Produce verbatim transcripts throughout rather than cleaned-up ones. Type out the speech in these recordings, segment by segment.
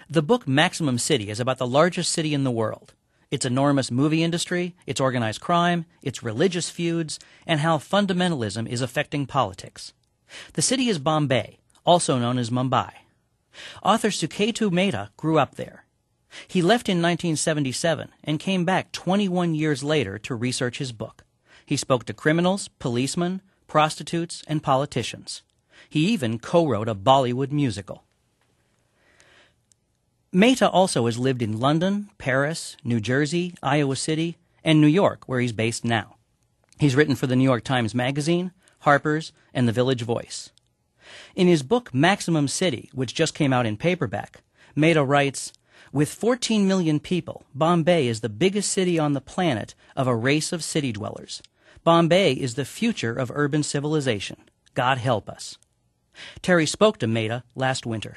The book Maximum City is about the largest city in the world, its enormous movie industry, its organized crime, its religious feuds, and how fundamentalism is affecting politics. The city is Bombay, also known as Mumbai. Author Suketu Mehta grew up there. He left in nineteen seventy-seven and came back twenty-one years later to research his book. He spoke to criminals, policemen, prostitutes, and politicians. He even co-wrote a Bollywood musical. Mehta also has lived in London, Paris, New Jersey, Iowa City, and New York, where he's based now. He's written for the New York Times Magazine, Harper's, and the Village Voice. In his book Maximum City, which just came out in paperback, Mehta writes, "With fourteen million people, Bombay is the biggest city on the planet of a race of city dwellers. Bombay is the future of urban civilization. God help us." Terry spoke to Mehta last winter.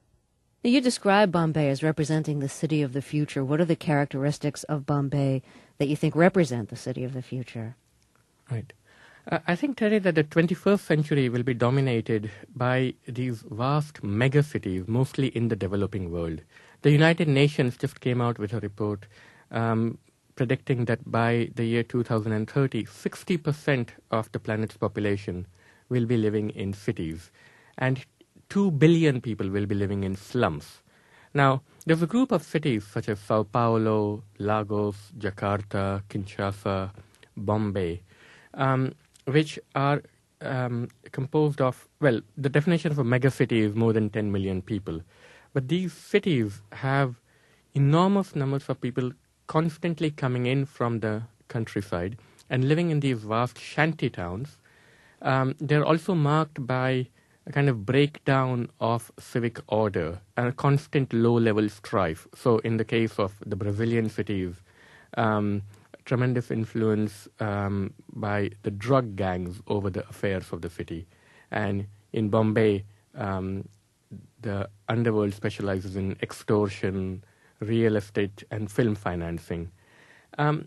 You describe Bombay as representing the city of the future. What are the characteristics of Bombay that you think represent the city of the future? Right. Uh, I think, Terry, that the twenty-first century will be dominated by these vast megacities, mostly in the developing world. The United Nations just came out with a report um, predicting that by the year two thousand thirty, sixty percent of the planet's population will be living in cities, and two billion people will be living in slums. Now, there's a group of cities such as Sao Paulo, Lagos, Jakarta, Kinshasa, Bombay, um, which are um, composed of, well, the definition of a megacity is more than ten million people. But these cities have enormous numbers of people constantly coming in from the countryside and living in these vast shanty towns. Um, they're also marked by a kind of breakdown of civic order and a constant low-level strife. So in the case of the Brazilian cities, um, tremendous influence um, by the drug gangs over the affairs of the city. And in Bombay, um, the underworld specializes in extortion, real estate, and film financing. Um,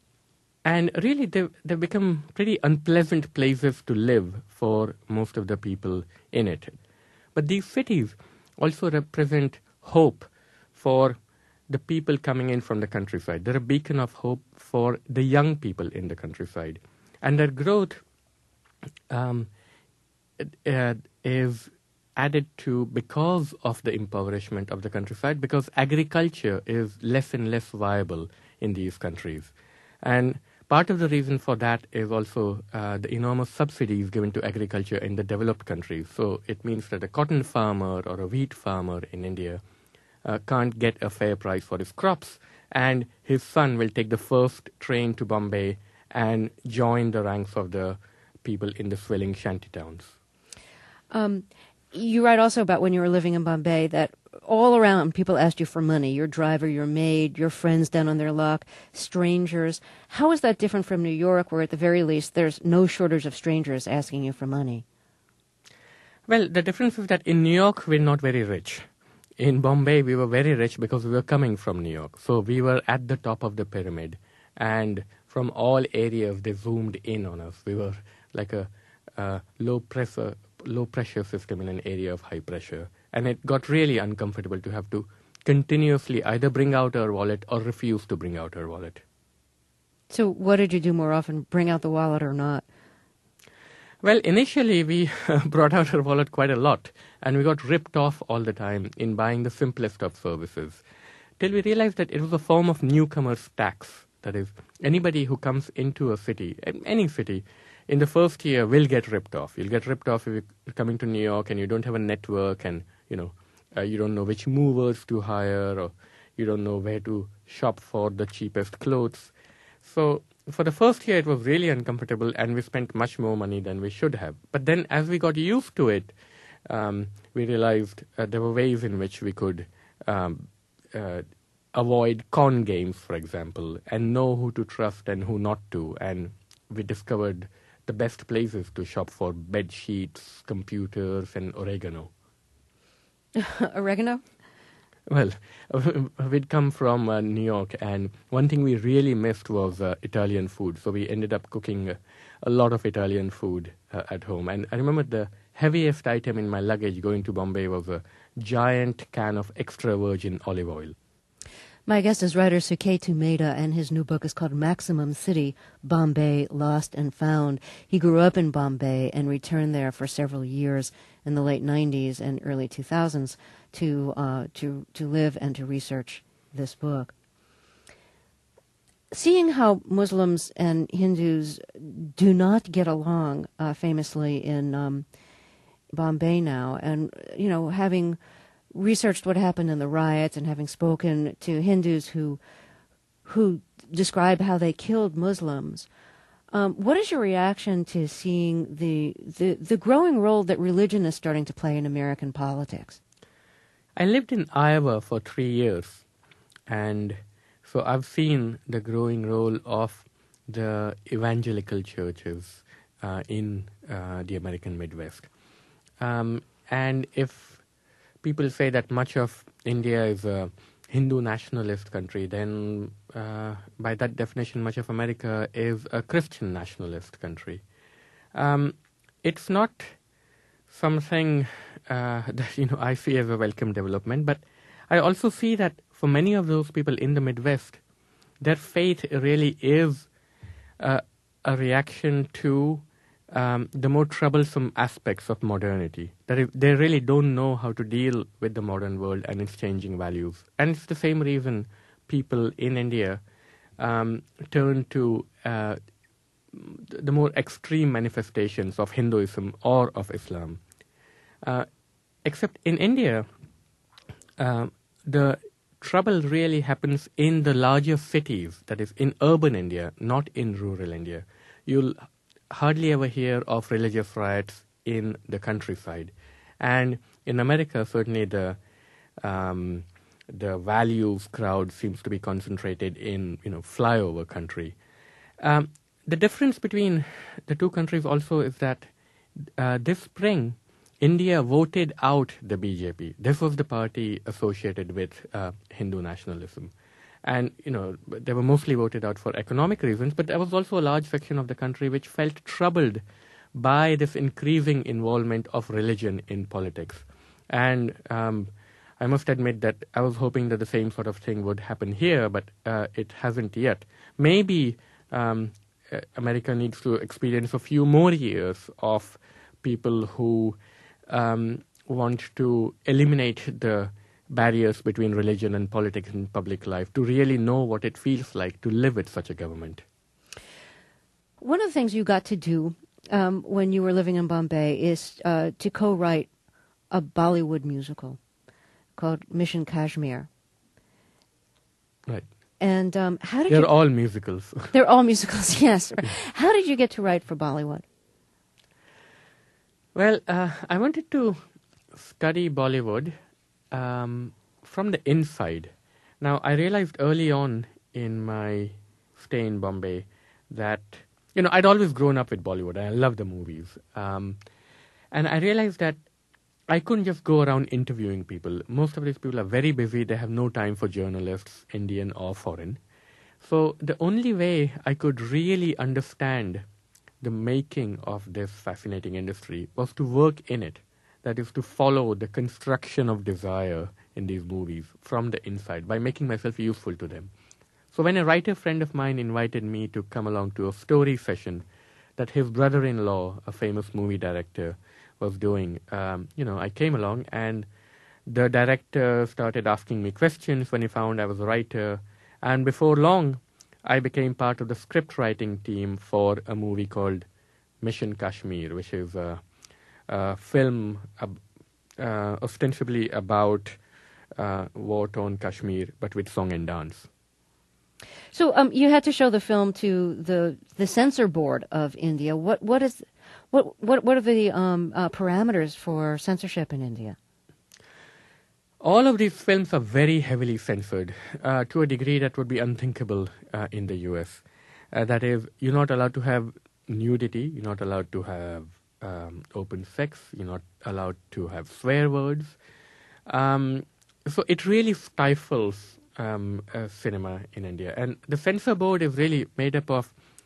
and really, they've, they've become pretty unpleasant places to live for most of the people in it. But these cities also represent hope for the people coming in from the countryside. They're a beacon of hope for the young people in the countryside. And their growth um, uh, is added to because of the impoverishment of the countryside, because agriculture is less and less viable in these countries. And part of the reason for that is also uh, the enormous subsidies given to agriculture in the developed countries. So it means that a cotton farmer or a wheat farmer in India uh, can't get a fair price for his crops, and his son will take the first train to Bombay and join the ranks of the people in the swelling shanty towns. Um, you write also about when you were living in Bombay that all around people asked you for money, your driver, your maid, your friends down on their luck, strangers. How is that different from New York, where at the very least there's no shortage of strangers asking you for money? Well, the difference is that in New York, we're not very rich. In Bombay, we were very rich because we were coming from New York. So we were at the top of the pyramid. And from all areas, they zoomed in on us. We were like a, a low pressure, low pressure system in an area of high pressure. And it got really uncomfortable to have to continuously either bring out our wallet or refuse to bring out our wallet. So what did you do more often, bring out the wallet or not? Well, initially we brought out our wallet quite a lot, and we got ripped off all the time in buying the simplest of services, till we realized that it was a form of newcomer's tax. That is, anybody who comes into a city, any city, in the first year will get ripped off. You'll get ripped off if you're coming to New York and you don't have a network, and you know uh, you don't know which movers to hire, or you don't know where to shop for the cheapest clothes. So for the first year, it was really uncomfortable, and we spent much more money than we should have. But then as we got used to it, um, we realized uh, there were ways in which we could um, uh, avoid con games, for example, and know who to trust and who not to. And we discovered the best places to shop for bed sheets, computers, and oregano. Oregano? Well, we'd come from uh, New York, and one thing we really missed was uh, Italian food. So we ended up cooking uh, a lot of Italian food uh, at home. And I remember the heaviest item in my luggage going to Bombay was a giant can of extra virgin olive oil. My guest is writer Suketu Mehta, and his new book is called Maximum City, Bombay, Lost and Found. He grew up in Bombay and returned there for several years in the late nineties and early two thousands to uh, to to live and to research this book. Seeing how Muslims and Hindus do not get along uh, famously in um, Bombay now, and, you know, having researched what happened in the riots and having spoken to Hindus who who describe how they killed Muslims, um, what is your reaction to seeing the, the the growing role that religion is starting to play in American politics? I lived in Iowa for three years, and so I've seen the growing role of the evangelical churches uh, in uh, the American Midwest. Um, and if people say that much of India is a Hindu nationalist country, then uh, by that definition, much of America is a Christian nationalist country. Um, it's not something uh, that, you know, I see as a welcome development, but I also see that for many of those people in the Midwest, their faith really is uh, a reaction to um, the more troublesome aspects of modernity. That is, they really don't know how to deal with the modern world and its changing values. And it's the same reason people in India um, turn to uh, the more extreme manifestations of Hinduism or of Islam. Uh, except in India, uh, the trouble really happens in the larger cities, that is, in urban India, not in rural India. You'll hardly ever hear of religious riots in the countryside. And in America, certainly the um, the values crowd seems to be concentrated in, you know, flyover country. Um, the difference between the two countries also is that uh, this spring, India voted out the B J P. This was the party associated with uh, Hindu nationalism. And, you know, they were mostly voted out for economic reasons, but there was also a large section of the country which felt troubled by this increasing involvement of religion in politics. And um, I must admit that I was hoping that the same sort of thing would happen here, but uh, it hasn't yet. Maybe um, America needs to experience a few more years of people who um, want to eliminate the barriers between religion and politics in public life to really know what it feels like to live with such a government. One of the things you got to do um, when you were living in Bombay is uh, to co-write a Bollywood musical called Mission Kashmir. Right. And um, how did They're you... all musicals. They're all musicals, yes. How did you get to write for Bollywood? Well, uh, I wanted to study Bollywood um, from the inside. Now, I realized early on in my stay in Bombay that, you know, I'd always grown up with Bollywood. I love the movies. Um, and I realized that I couldn't just go around interviewing people. Most of these people are very busy. They have no time for journalists, Indian or foreign. So the only way I could really understand the making of this fascinating industry was to work in it. That is, to follow the construction of desire in these movies from the inside by making myself useful to them. So when a writer friend of mine invited me to come along to a story session that his brother-in-law, a famous movie director, was doing, um, you know, I came along, and the director started asking me questions when he found I was a writer. And before long, I became part of the script writing team for a movie called Mission Kashmir, which is a, a film uh, uh, ostensibly about uh, war-torn Kashmir, but with song and dance. So um, you had to show the film to the the censor board of India. What what is what what what are the um, uh, parameters for censorship in India? All of these films are very heavily censored uh, to a degree that would be unthinkable uh, in the U S. Uh, that is, you're not allowed to have nudity, you're not allowed to have um, open sex, you're not allowed to have swear words. Um, so it really stifles um, uh, cinema in India. And the censor board is really made up of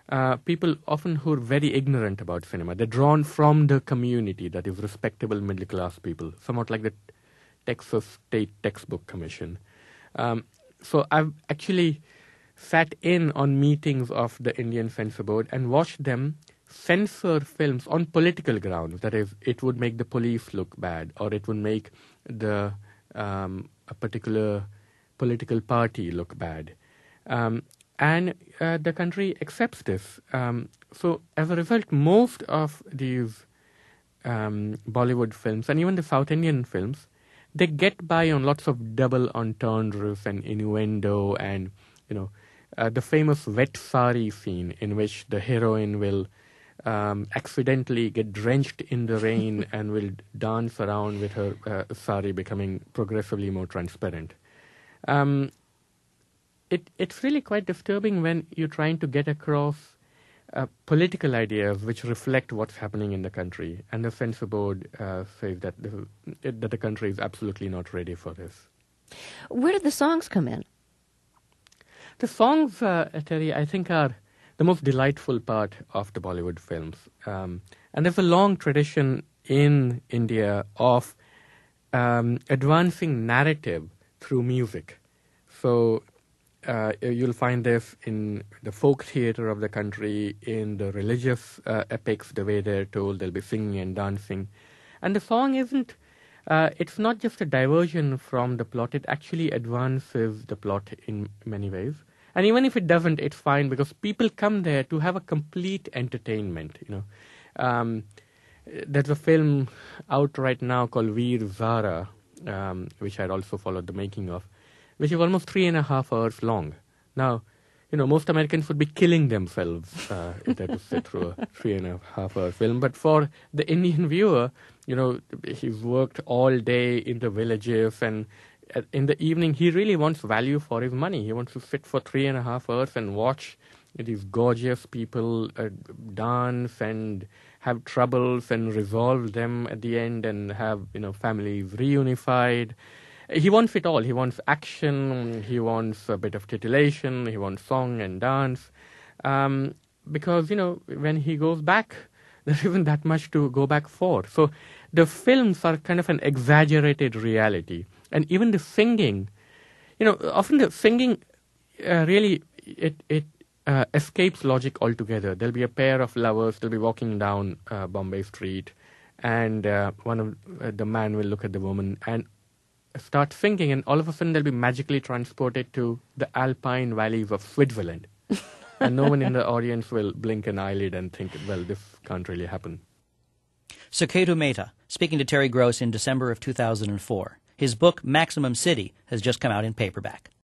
uh, people often who are very ignorant about cinema. They're drawn from the community, that is respectable middle-class people, somewhat like the Texas State Textbook Commission. Um, so I've actually sat in on meetings of the Indian Censor Board and watched them censor films on political grounds. That is, it would make the police look bad, or it would make the um, a particular political party look bad. Um, and uh, the country accepts this. Um, so as a result, most of these um, Bollywood films, and even the South Indian films, they get by on lots of double entendres and innuendo, and, you know, uh, the famous wet sari scene in which the heroine will um, accidentally get drenched in the rain and will dance around with her uh, sari becoming progressively more transparent. Um, it, it's really quite disturbing when you're trying to get across uh, political ideas which reflect what's happening in the country. And the censor board uh, says that the, that the country is absolutely not ready for this. Where did the songs come in? The songs, uh, Terry, I think are the most delightful part of the Bollywood films. Um, and there's a long tradition in India of um, advancing narrative through music. So uh, you'll find this in the folk theater of the country, in the religious uh, epics, the way they're told, they'll be singing and dancing. And the song isn't, uh, it's not just a diversion from the plot, it actually advances the plot in many ways. And even if it doesn't, it's fine, because people come there to have a complete entertainment, you know. Um, there's a film out right now called Veer Zara, um, which I'd also followed the making of, which is almost three and a half hours long. Now, you know, most Americans would be killing themselves uh, if they had to sit through a three and a half hour film. But for the Indian viewer, you know, he's worked all day in the villages, and in the evening he really wants value for his money. He wants to sit for three and a half hours and watch these gorgeous people uh, dance and have troubles and resolve them at the end, and have, you know, families reunified. He wants it all. He wants action, he wants a bit of titillation, he wants song and dance. Um, because, you know, when he goes back, there isn't that much to go back for. So the films are kind of an exaggerated reality. And even the singing, you know, often the singing uh, really, it, it uh, escapes logic altogether. There'll be a pair of lovers, they'll be walking down uh, Bombay Street, and uh, one of uh, the man will look at the woman and start singing, and all of a sudden they'll be magically transported to the alpine valleys of Switzerland. And no one in the audience will blink an eyelid and think, well, this can't really happen. Suketu Mehta, speaking to Terry Gross in December of two thousand four. His book, Maximum City, has just come out in paperback.